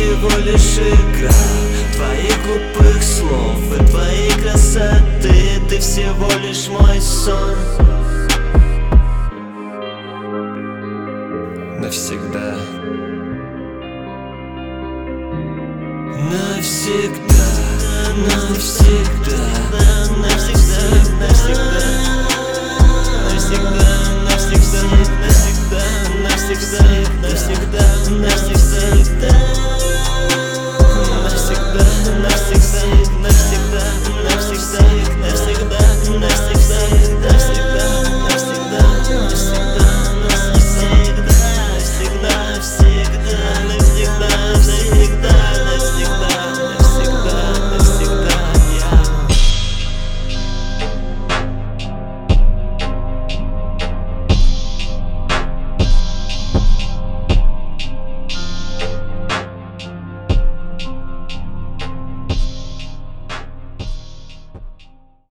всего лишь игра твоих глупых слов и твоей красоты. Ты всего лишь мой сон. Навсегда. Навсегда, навсегда, навсегда, навсегда, навсегда, навсегда, навсегда, навсегда, навсегда, навсегда.